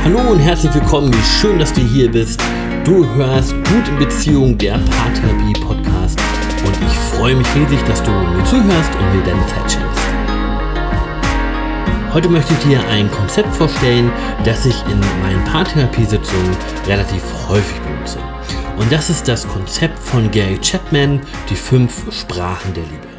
Hallo und herzlich willkommen, wie schön, dass du hier bist. Du hörst Gut in Beziehung, der Paartherapie-Podcast, und ich freue mich riesig, dass du mir zuhörst und mir deine Zeit schenkst. Heute möchte ich dir ein Konzept vorstellen, das ich in meinen Paartherapiesitzungen relativ häufig benutze. Und das ist das Konzept von Gary Chapman, die 5 Sprachen der Liebe.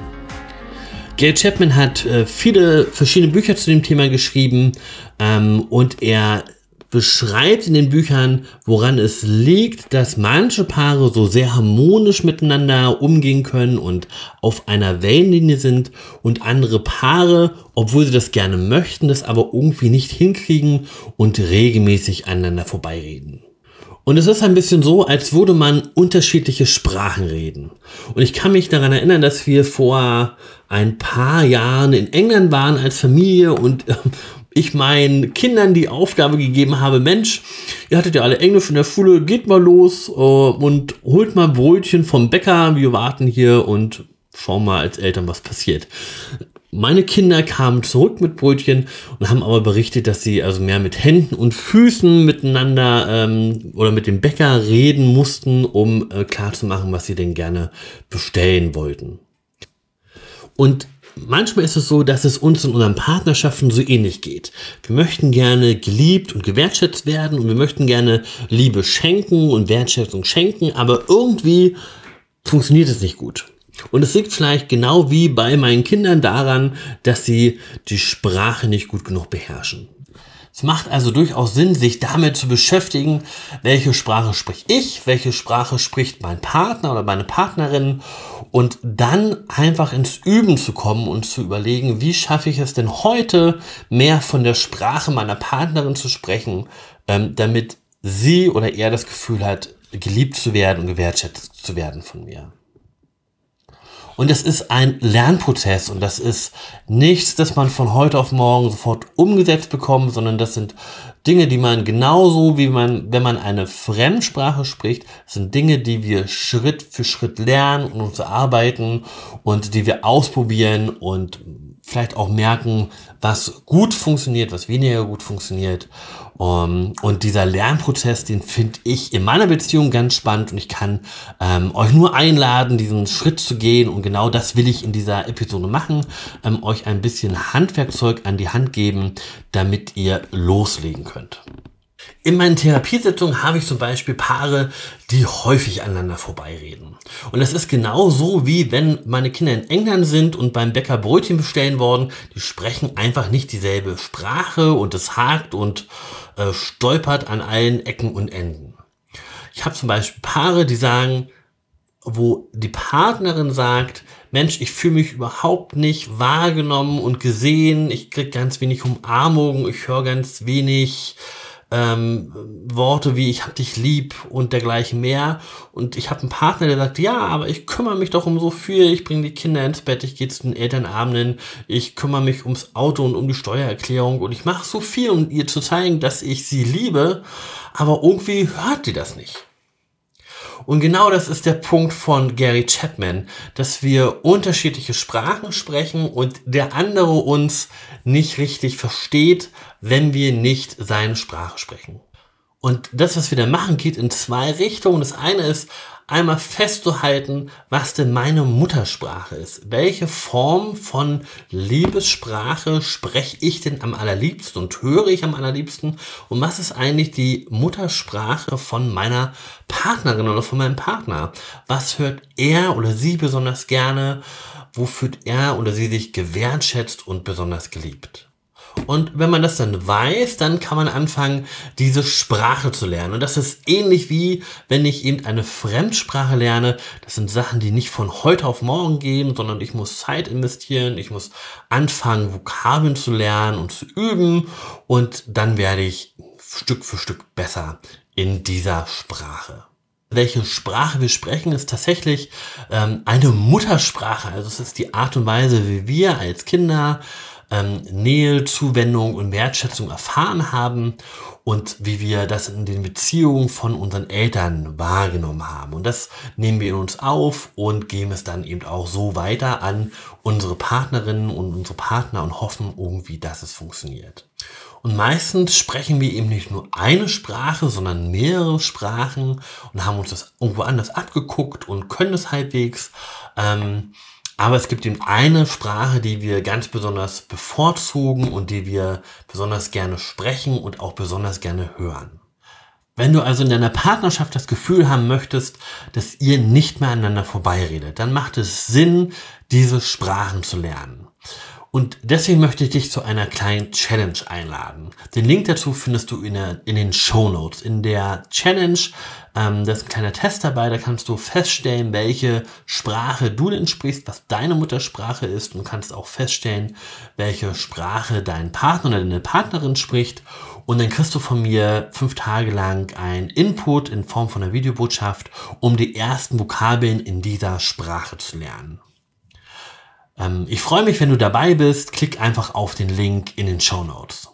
Gary Chapman hat viele verschiedene Bücher zu dem Thema geschrieben und er beschreibt in den Büchern, woran es liegt, dass manche Paare so sehr harmonisch miteinander umgehen können und auf einer Wellenlinie sind und andere Paare, obwohl sie das gerne möchten, das aber irgendwie nicht hinkriegen und regelmäßig aneinander vorbeireden. Und es ist ein bisschen so, als würde man unterschiedliche Sprachen reden. Und ich kann mich daran erinnern, dass wir vor ein paar Jahren in England waren als Familie und ich meinen Kindern die Aufgabe gegeben habe, Mensch, ihr hattet ja alle Englisch in der Schule, geht mal los und holt mal Brötchen vom Bäcker, wir warten hier und schauen mal als Eltern, was passiert. Meine Kinder kamen zurück mit Brötchen und haben aber berichtet, dass sie also mehr mit Händen und Füßen miteinander oder mit dem Bäcker reden mussten, um klarzumachen, was sie denn gerne bestellen wollten. Und manchmal ist es so, dass es uns in unseren Partnerschaften so ähnlich geht. Wir möchten gerne geliebt und gewertschätzt werden und wir möchten gerne Liebe schenken und Wertschätzung schenken, aber irgendwie funktioniert es nicht gut. Und es liegt vielleicht genau wie bei meinen Kindern daran, dass sie die Sprache nicht gut genug beherrschen. Es macht also durchaus Sinn, sich damit zu beschäftigen, welche Sprache spreche ich, welche Sprache spricht mein Partner oder meine Partnerin, und dann einfach ins Üben zu kommen und zu überlegen, wie schaffe ich es denn heute, mehr von der Sprache meiner Partnerin zu sprechen, damit sie oder er das Gefühl hat, geliebt zu werden und gewertschätzt zu werden von mir. Und es ist ein Lernprozess und das ist nichts, das man von heute auf morgen sofort umgesetzt bekommt, sondern das sind Dinge, die man genauso wie wenn man eine Fremdsprache spricht, sind Dinge, die wir Schritt für Schritt lernen und uns erarbeiten und die wir ausprobieren und vielleicht auch merken, was gut funktioniert, was weniger gut funktioniert. Und dieser Lernprozess, den finde ich in meiner Beziehung ganz spannend und ich kann euch nur einladen, diesen Schritt zu gehen, und genau das will ich in dieser Episode machen, euch ein bisschen Handwerkzeug an die Hand geben, damit ihr loslegen könnt. In meinen Therapiesitzungen habe ich zum Beispiel Paare, die häufig aneinander vorbeireden. Und das ist genau so, wie wenn meine Kinder in England sind und beim Bäcker Brötchen bestellen wollen. Die sprechen einfach nicht dieselbe Sprache und es hakt und stolpert an allen Ecken und Enden. Ich habe zum Beispiel Paare, die sagen, wo die Partnerin sagt, Mensch, ich fühle mich überhaupt nicht wahrgenommen und gesehen, ich kriege ganz wenig Umarmung, ich höre ganz wenig Worte wie ich hab dich lieb und dergleichen mehr, und ich habe einen Partner, der sagt, ja, aber ich kümmere mich doch um so viel, ich bringe die Kinder ins Bett, ich gehe zu den Elternabenden, ich kümmere mich ums Auto und um die Steuererklärung und ich mache so viel, um ihr zu zeigen, dass ich sie liebe, aber irgendwie hört die das nicht. Und genau das ist der Punkt von Gary Chapman, dass wir unterschiedliche Sprachen sprechen und der andere uns nicht richtig versteht, wenn wir nicht seine Sprache sprechen. Und das, was wir da machen, geht in 2 Richtungen. Das eine ist, einmal festzuhalten, was denn meine Muttersprache ist. Welche Form von Liebessprache spreche ich denn am allerliebsten und höre ich am allerliebsten? Und was ist eigentlich die Muttersprache von meiner Partnerin oder von meinem Partner? Was hört er oder sie besonders gerne? Wo fühlt er oder sie sich gewertschätzt und besonders geliebt? Und wenn man das dann weiß, dann kann man anfangen, diese Sprache zu lernen. Und das ist ähnlich wie, wenn ich eben eine Fremdsprache lerne. Das sind Sachen, die nicht von heute auf morgen gehen, sondern ich muss Zeit investieren. Ich muss anfangen, Vokabeln zu lernen und zu üben. Und dann werde ich Stück für Stück besser in dieser Sprache. Welche Sprache wir sprechen, ist tatsächlich eine Muttersprache. Also es ist die Art und Weise, wie wir als Kinder Nähe, Zuwendung und Wertschätzung erfahren haben und wie wir das in den Beziehungen von unseren Eltern wahrgenommen haben. Und das nehmen wir in uns auf und geben es dann eben auch so weiter an unsere Partnerinnen und unsere Partner und hoffen irgendwie, dass es funktioniert. Und meistens sprechen wir eben nicht nur eine Sprache, sondern mehrere Sprachen und haben uns das irgendwo anders abgeguckt und können es halbwegs. Aber es gibt eben eine Sprache, die wir ganz besonders bevorzugen und die wir besonders gerne sprechen und auch besonders gerne hören. Wenn du also in deiner Partnerschaft das Gefühl haben möchtest, dass ihr nicht mehr aneinander vorbeiredet, dann macht es Sinn, diese Sprachen zu lernen. Und deswegen möchte ich dich zu einer kleinen Challenge einladen. Den Link dazu findest du in den Shownotes. In der Challenge, da ist ein kleiner Test dabei, da kannst du feststellen, welche Sprache du denn sprichst, was deine Muttersprache ist und kannst auch feststellen, welche Sprache dein Partner oder deine Partnerin spricht. Und dann kriegst du von mir 5 Tage lang ein Input in Form von einer Videobotschaft, um die ersten Vokabeln in dieser Sprache zu lernen. Ich freue mich, wenn du dabei bist. Klick einfach auf den Link in den Shownotes.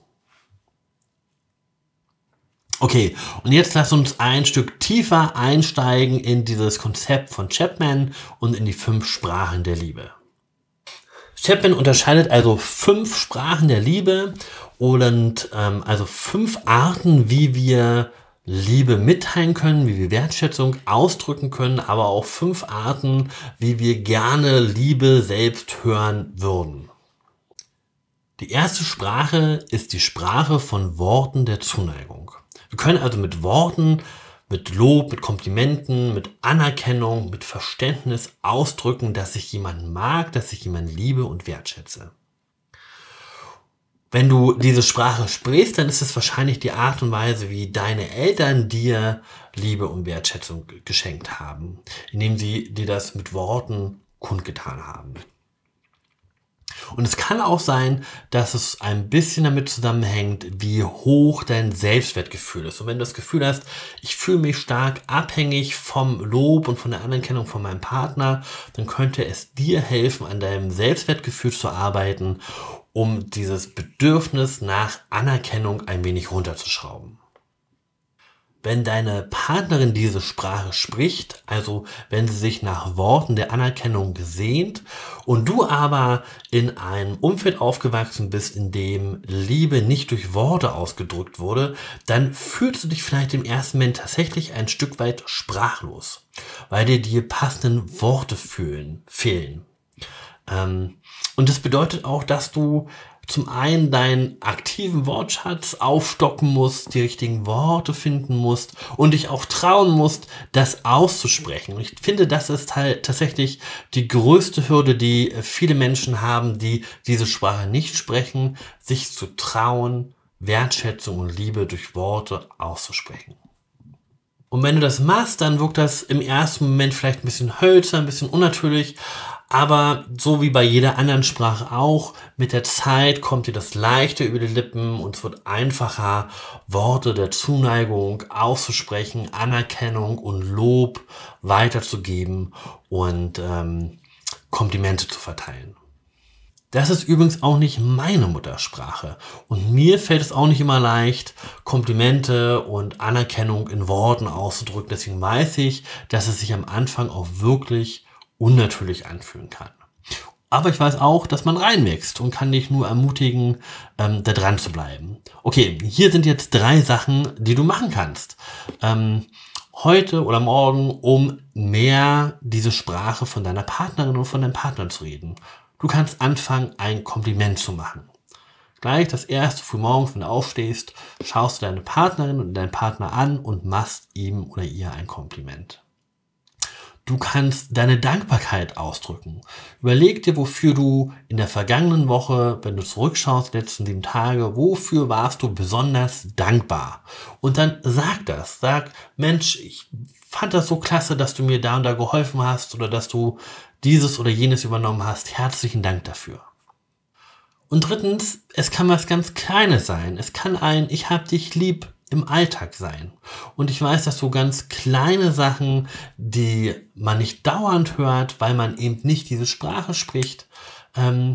Okay, und jetzt lass uns ein Stück tiefer einsteigen in dieses Konzept von Chapman und in die 5 Sprachen der Liebe. Chapman unterscheidet also 5 Sprachen der Liebe und also 5 Arten, wie wir Liebe mitteilen können, wie wir Wertschätzung ausdrücken können, aber auch 5 Arten, wie wir gerne Liebe selbst hören würden. Die erste Sprache ist die Sprache von Worten der Zuneigung. Wir können also mit Worten, mit Lob, mit Komplimenten, mit Anerkennung, mit Verständnis ausdrücken, dass ich jemanden mag, dass ich jemanden liebe und wertschätze. Wenn du diese Sprache sprichst, dann ist es wahrscheinlich die Art und Weise, wie deine Eltern dir Liebe und Wertschätzung geschenkt haben, indem sie dir das mit Worten kundgetan haben. Und es kann auch sein, dass es ein bisschen damit zusammenhängt, wie hoch dein Selbstwertgefühl ist. Und wenn du das Gefühl hast, ich fühle mich stark abhängig vom Lob und von der Anerkennung von meinem Partner, dann könnte es dir helfen, an deinem Selbstwertgefühl zu arbeiten, um dieses Bedürfnis nach Anerkennung ein wenig runterzuschrauben. Wenn deine Partnerin diese Sprache spricht, also wenn sie sich nach Worten der Anerkennung sehnt und du aber in einem Umfeld aufgewachsen bist, in dem Liebe nicht durch Worte ausgedrückt wurde, dann fühlst du dich vielleicht im ersten Moment tatsächlich ein Stück weit sprachlos, weil dir die passenden Worte fehlen. Und das bedeutet auch, dass du zum einen deinen aktiven Wortschatz aufstocken musst, die richtigen Worte finden musst und dich auch trauen musst, das auszusprechen. Und ich finde, das ist halt tatsächlich die größte Hürde, die viele Menschen haben, die diese Sprache nicht sprechen, sich zu trauen, Wertschätzung und Liebe durch Worte auszusprechen. Und wenn du das machst, dann wirkt das im ersten Moment vielleicht ein bisschen hölzern, ein bisschen unnatürlich, aber so wie bei jeder anderen Sprache auch, mit der Zeit kommt dir das leichter über die Lippen und es wird einfacher, Worte der Zuneigung auszusprechen, Anerkennung und Lob weiterzugeben und Komplimente zu verteilen. Das ist übrigens auch nicht meine Muttersprache und mir fällt es auch nicht immer leicht, Komplimente und Anerkennung in Worten auszudrücken. Deswegen weiß ich, dass es sich am Anfang auch wirklich unnatürlich anfühlen kann. Aber ich weiß auch, dass man reinwächst und kann dich nur ermutigen, da dran zu bleiben. Okay, hier sind jetzt 3 Sachen, die du machen kannst. Heute oder morgen, um mehr diese Sprache von deiner Partnerin und von deinem Partner zu reden. Du kannst anfangen, ein Kompliment zu machen. Gleich das erste früh morgens, wenn du aufstehst, schaust du deine Partnerin und deinen Partner an und machst ihm oder ihr ein Kompliment. Du kannst deine Dankbarkeit ausdrücken. Überleg dir, wofür du in der vergangenen Woche, wenn du zurückschaust, die letzten 7 Tage, wofür warst du besonders dankbar? Und dann sag das. Sag, Mensch, ich fand das so klasse, dass du mir da und da geholfen hast oder dass du dieses oder jenes übernommen hast. Herzlichen Dank dafür. Und drittens, es kann was ganz Kleines sein. Es kann ein Ich hab dich lieb im Alltag sein. Und ich weiß, dass so ganz kleine Sachen, die man nicht dauernd hört, weil man eben nicht diese Sprache spricht,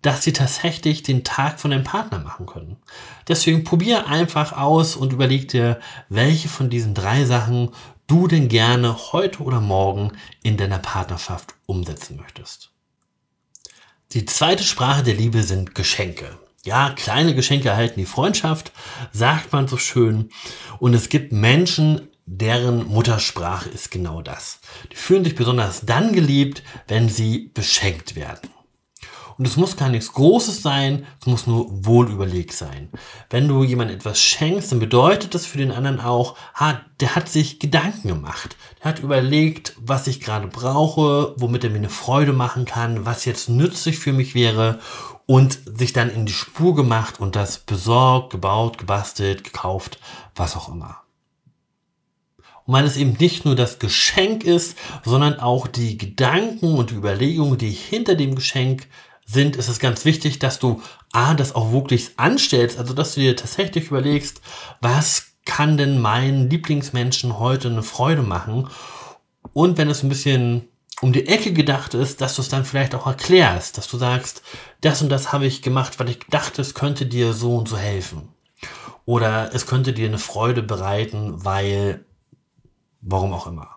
dass sie tatsächlich den Tag von deinem Partner machen können. Deswegen probier einfach aus und überleg dir, welche von diesen 3 Sachen du denn gerne heute oder morgen in deiner Partnerschaft umsetzen möchtest. Die zweite Sprache der Liebe sind Geschenke. Ja, kleine Geschenke erhalten die Freundschaft, sagt man so schön. Und es gibt Menschen, deren Muttersprache ist genau das. Die fühlen sich besonders dann geliebt, wenn sie beschenkt werden. Und es muss gar nichts Großes sein, es muss nur wohlüberlegt sein. Wenn du jemandem etwas schenkst, dann bedeutet das für den anderen auch, der hat sich Gedanken gemacht. Der hat überlegt, was ich gerade brauche, womit er mir eine Freude machen kann, was jetzt nützlich für mich wäre und sich dann in die Spur gemacht und das besorgt, gebaut, gebastelt, gekauft, was auch immer. Und weil es eben nicht nur das Geschenk ist, sondern auch die Gedanken und die Überlegungen, die hinter dem Geschenk sind, ist es ganz wichtig, dass du das auch wirklich anstellst, also dass du dir tatsächlich überlegst, was kann denn meinen Lieblingsmenschen heute eine Freude machen? Und wenn es ein bisschen um die Ecke gedacht ist, dass du es dann vielleicht auch erklärst, dass du sagst, das und das habe ich gemacht, weil ich dachte, es könnte dir so und so helfen. Oder es könnte dir eine Freude bereiten, weil, warum auch immer.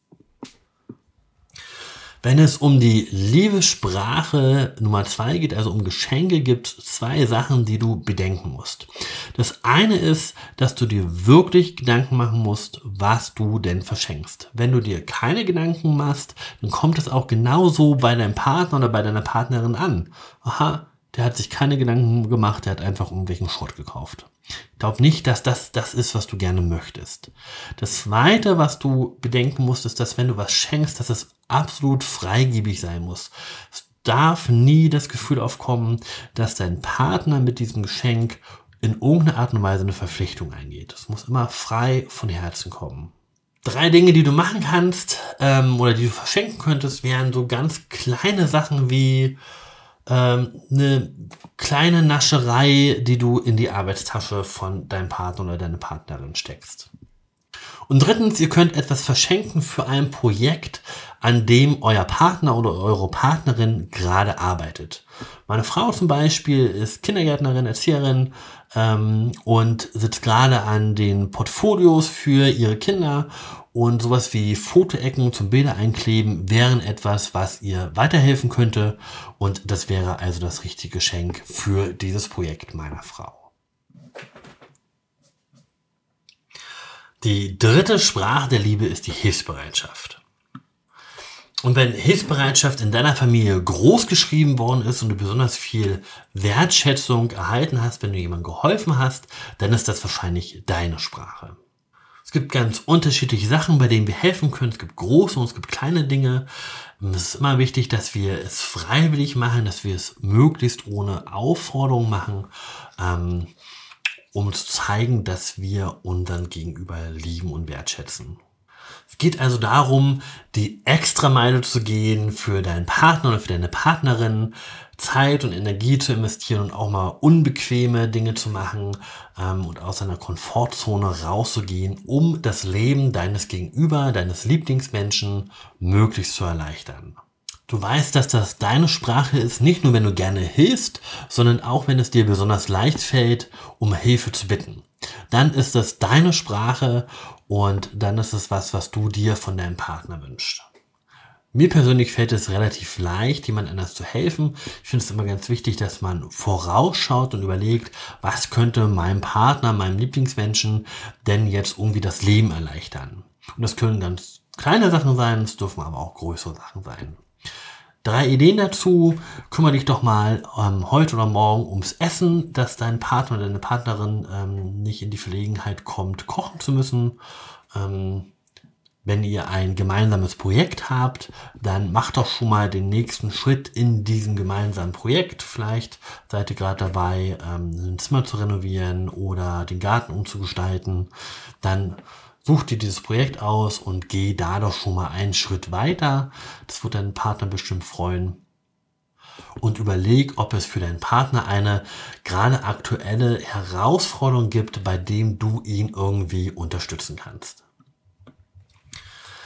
Wenn es um die Liebessprache Nummer 2 geht, also um Geschenke, gibt es 2 Sachen, die du bedenken musst. Das eine ist, dass du dir wirklich Gedanken machen musst, was du denn verschenkst. Wenn du dir keine Gedanken machst, dann kommt es auch genauso bei deinem Partner oder bei deiner Partnerin an. Der hat sich keine Gedanken gemacht, der hat einfach irgendwelchen Schrott gekauft. Ich glaube nicht, dass das ist, was du gerne möchtest. Das Zweite, was du bedenken musst, ist, dass wenn du was schenkst, dass es absolut freigebig sein muss. Es darf nie das Gefühl aufkommen, dass dein Partner mit diesem Geschenk in irgendeiner Art und Weise eine Verpflichtung eingeht. Es muss immer frei von Herzen kommen. 3 Dinge, die du machen kannst oder die du verschenken könntest, wären so ganz kleine Sachen wie eine kleine Nascherei, die du in die Arbeitstasche von deinem Partner oder deiner Partnerin steckst. Und drittens, ihr könnt etwas verschenken für ein Projekt, an dem euer Partner oder eure Partnerin gerade arbeitet. Meine Frau zum Beispiel ist Kindergärtnerin, Erzieherin und sitzt gerade an den Portfolios für ihre Kinder. Und sowas wie Fotoecken zum Bilder einkleben wären etwas, was ihr weiterhelfen könnte. Und das wäre also das richtige Geschenk für dieses Projekt meiner Frau. Die dritte Sprache der Liebe ist die Hilfsbereitschaft. Und wenn Hilfsbereitschaft in deiner Familie groß geschrieben worden ist und du besonders viel Wertschätzung erhalten hast, wenn du jemandem geholfen hast, dann ist das wahrscheinlich deine Sprache. Es gibt ganz unterschiedliche Sachen, bei denen wir helfen können. Es gibt große und es gibt kleine Dinge. Es ist immer wichtig, dass wir es freiwillig machen, dass wir es möglichst ohne Aufforderung machen, um zu zeigen, dass wir unseren Gegenüber lieben und wertschätzen. Es geht also darum, die Extrameile zu gehen für deinen Partner oder für deine Partnerin, Zeit und Energie zu investieren und auch mal unbequeme Dinge zu machen und aus seiner Komfortzone rauszugehen, um das Leben deines Gegenüber, deines Lieblingsmenschen möglichst zu erleichtern. Du weißt, dass das deine Sprache ist, nicht nur wenn du gerne hilfst, sondern auch wenn es dir besonders leicht fällt, um Hilfe zu bitten. Dann ist es deine Sprache und dann ist es was du dir von deinem Partner wünschst. Mir persönlich fällt es relativ leicht, jemand anders zu helfen. Ich finde es immer ganz wichtig, dass man vorausschaut und überlegt, was könnte meinem Partner, meinem Lieblingsmenschen denn jetzt irgendwie das Leben erleichtern. Und das können ganz kleine Sachen sein, es dürfen aber auch größere Sachen sein. 3 Ideen dazu. Kümmere dich doch mal heute oder morgen ums Essen, dass dein Partner oder deine Partnerin nicht in die Verlegenheit kommt, kochen zu müssen. Wenn ihr ein gemeinsames Projekt habt, dann macht doch schon mal den nächsten Schritt in diesem gemeinsamen Projekt. Vielleicht seid ihr gerade dabei, ein Zimmer zu renovieren oder den Garten umzugestalten. Dann such dir dieses Projekt aus und geh da doch schon mal einen Schritt weiter. Das wird deinen Partner bestimmt freuen. Und überleg, ob es für deinen Partner eine gerade aktuelle Herausforderung gibt, bei dem du ihn irgendwie unterstützen kannst.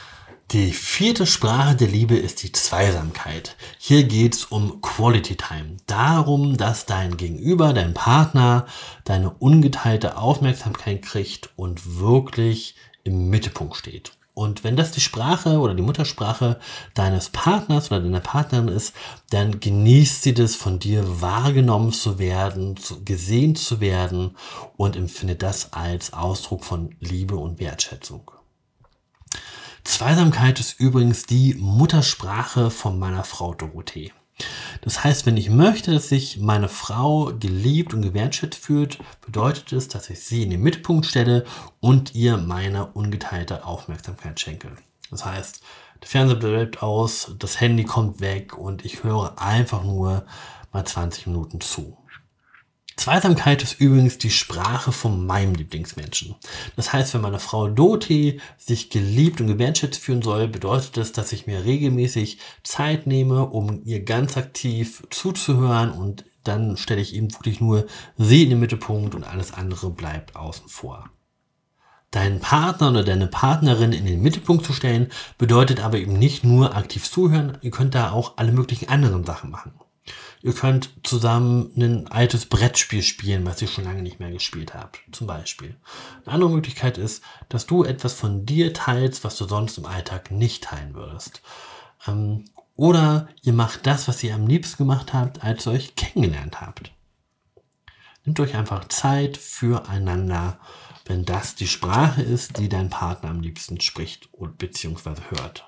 Die vierte Sprache der Liebe ist die Zweisamkeit. Hier geht's um Quality Time. Darum, dass dein Gegenüber, dein Partner, deine ungeteilte Aufmerksamkeit kriegt und wirklich im Mittelpunkt steht. Und wenn das die Sprache oder die Muttersprache deines Partners oder deiner Partnerin ist, dann genießt sie das, von dir wahrgenommen zu werden, gesehen zu werden und empfindet das als Ausdruck von Liebe und Wertschätzung. Zweisamkeit ist übrigens die Muttersprache von meiner Frau Dorothee. Das heißt, wenn ich möchte, dass sich meine Frau geliebt und gewertschätzt fühlt, bedeutet es, dass ich sie in den Mittelpunkt stelle und ihr meine ungeteilte Aufmerksamkeit schenke. Das heißt, der Fernseher bleibt aus, das Handy kommt weg und ich höre einfach nur mal 20 Minuten zu. Zweisamkeit ist übrigens die Sprache von meinem Lieblingsmenschen. Das heißt, wenn meine Frau Dorothee sich geliebt und gewertschätzt fühlen soll, bedeutet das, dass ich mir regelmäßig Zeit nehme, um ihr ganz aktiv zuzuhören, und dann stelle ich eben wirklich nur sie in den Mittelpunkt und alles andere bleibt außen vor. Deinen Partner oder deine Partnerin in den Mittelpunkt zu stellen, bedeutet aber eben nicht nur aktiv zuhören, ihr könnt da auch alle möglichen anderen Sachen machen. Ihr könnt zusammen ein altes Brettspiel spielen, was ihr schon lange nicht mehr gespielt habt, zum Beispiel. Eine andere Möglichkeit ist, dass du etwas von dir teilst, was du sonst im Alltag nicht teilen würdest. Oder ihr macht das, was ihr am liebsten gemacht habt, als ihr euch kennengelernt habt. Nehmt euch einfach Zeit füreinander, wenn das die Sprache ist, die dein Partner am liebsten spricht bzw. hört.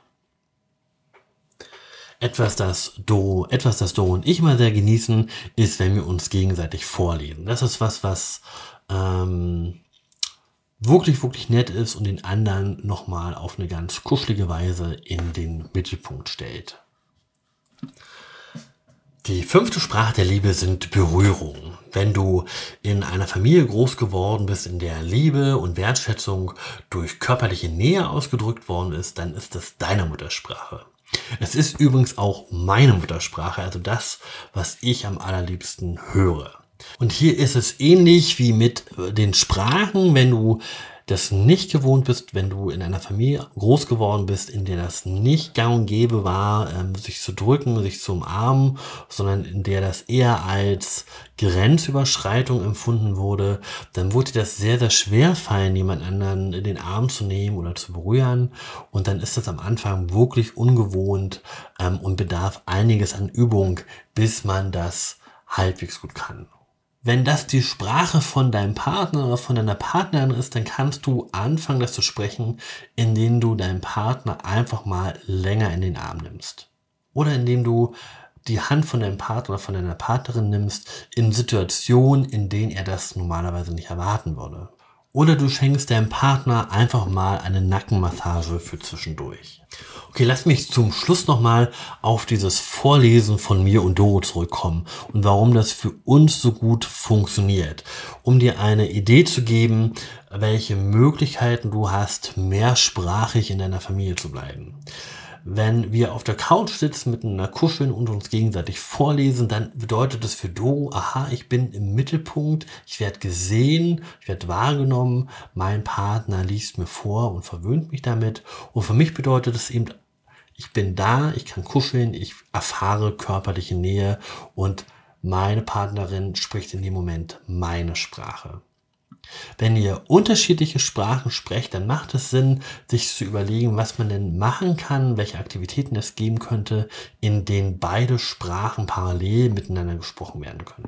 Etwas, das Doro und ich mal sehr genießen, ist, wenn wir uns gegenseitig vorlesen. Das ist was wirklich, wirklich nett ist und den anderen nochmal auf eine ganz kuschelige Weise in den Mittelpunkt stellt. Die fünfte Sprache der Liebe sind Berührungen. Wenn du in einer Familie groß geworden bist, in der Liebe und Wertschätzung durch körperliche Nähe ausgedrückt worden ist, dann ist das deine Muttersprache. Es ist übrigens auch meine Muttersprache, also das, was ich am allerliebsten höre. Und hier ist es ähnlich wie mit den Sprachen, wenn du das nicht gewohnt bist, wenn du in einer Familie groß geworden bist, in der das nicht gang und gäbe war, sich zu drücken, sich zu umarmen, sondern in der das eher als Grenzüberschreitung empfunden wurde, dann wurde dir das sehr, sehr schwer fallen, jemand anderen in den Arm zu nehmen oder zu berühren. Und dann ist das am Anfang wirklich ungewohnt und bedarf einiges an Übung, bis man das halbwegs gut kann. Wenn das die Sprache von deinem Partner oder von deiner Partnerin ist, dann kannst du anfangen, das zu sprechen, indem du deinen Partner einfach mal länger in den Arm nimmst. Oder indem du die Hand von deinem Partner oder von deiner Partnerin nimmst in Situationen, in denen er das normalerweise nicht erwarten würde. Oder du schenkst deinem Partner einfach mal eine Nackenmassage für zwischendurch. Okay, lass mich zum Schluss nochmal auf dieses Vorlesen von mir und Doro zurückkommen und warum das für uns so gut funktioniert. Um dir eine Idee zu geben, welche Möglichkeiten du hast, mehrsprachig in deiner Familie zu bleiben. Wenn wir auf der Couch sitzen, miteinander kuscheln und uns gegenseitig vorlesen, dann bedeutet das für Doro, aha, ich bin im Mittelpunkt, ich werde gesehen, ich werde wahrgenommen, mein Partner liest mir vor und verwöhnt mich damit. Und für mich bedeutet es eben, ich bin da, ich kann kuscheln, ich erfahre körperliche Nähe und meine Partnerin spricht in dem Moment meine Sprache. Wenn ihr unterschiedliche Sprachen sprecht, dann macht es Sinn, sich zu überlegen, was man denn machen kann, welche Aktivitäten es geben könnte, in denen beide Sprachen parallel miteinander gesprochen werden können.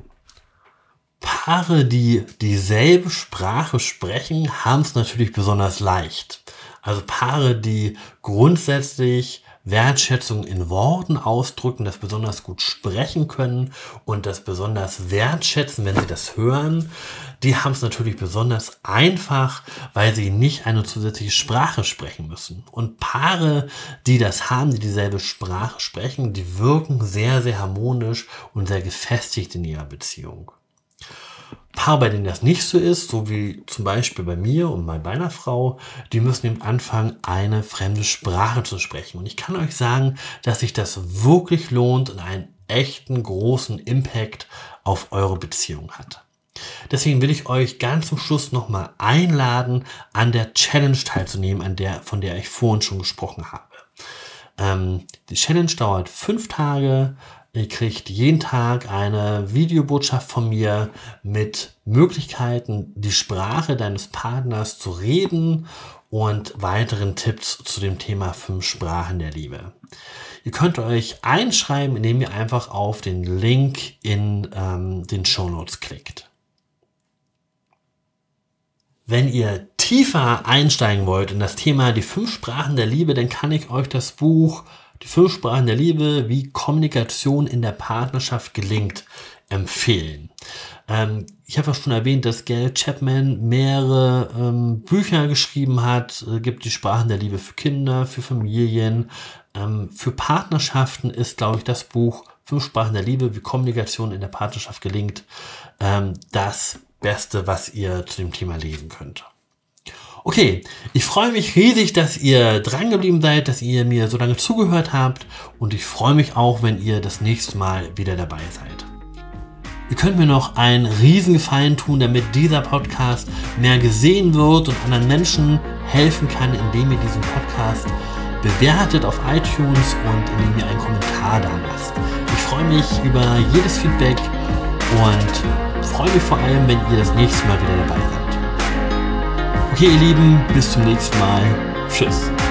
Paare, die dieselbe Sprache sprechen, haben es natürlich besonders leicht. Also Paare, die grundsätzlich Wertschätzung in Worten ausdrücken, das besonders gut sprechen können und das besonders wertschätzen, wenn sie das hören, die haben es natürlich besonders einfach, weil sie nicht eine zusätzliche Sprache sprechen müssen. Und Paare, die das haben, die dieselbe Sprache sprechen, die wirken sehr, sehr harmonisch und sehr gefestigt in ihrer Beziehung. Paare, bei denen das nicht so ist, so wie zum Beispiel bei mir und bei meiner Frau, die müssen eben anfangen, eine fremde Sprache zu sprechen. Und ich kann euch sagen, dass sich das wirklich lohnt und einen echten großen Impact auf eure Beziehung hat. Deswegen will ich euch ganz zum Schluss nochmal einladen, an der Challenge teilzunehmen, von der ich vorhin schon gesprochen habe. Die Challenge dauert 5 Tage. Ihr kriegt jeden Tag eine Videobotschaft von mir mit Möglichkeiten, die Sprache deines Partners zu reden und weiteren Tipps zu dem Thema 5 Sprachen der Liebe. Ihr könnt euch einschreiben, indem ihr einfach auf den Link in den Shownotes klickt. Wenn ihr tiefer einsteigen wollt in das Thema die 5 Sprachen der Liebe, dann kann ich euch das Buch Die 5 Sprachen der Liebe, wie Kommunikation in der Partnerschaft gelingt, empfehlen. Ich habe auch schon erwähnt, dass Gail Chapman mehrere Bücher geschrieben hat. Gibt die Sprachen der Liebe für Kinder, für Familien, für Partnerschaften ist, glaube ich, das Buch 5 Sprachen der Liebe, wie Kommunikation in der Partnerschaft gelingt, das Beste, was ihr zu dem Thema lesen könnt. Okay, ich freue mich riesig, dass ihr dran geblieben seid, dass ihr mir so lange zugehört habt und ich freue mich auch, wenn ihr das nächste Mal wieder dabei seid. Ihr könnt mir noch einen riesen Gefallen tun, damit dieser Podcast mehr gesehen wird und anderen Menschen helfen kann, indem ihr diesen Podcast bewertet auf iTunes und indem ihr einen Kommentar da lasst. Ich freue mich über jedes Feedback und freue mich vor allem, wenn ihr das nächste Mal wieder dabei seid. Okay, ihr Lieben, bis zum nächsten Mal. Tschüss.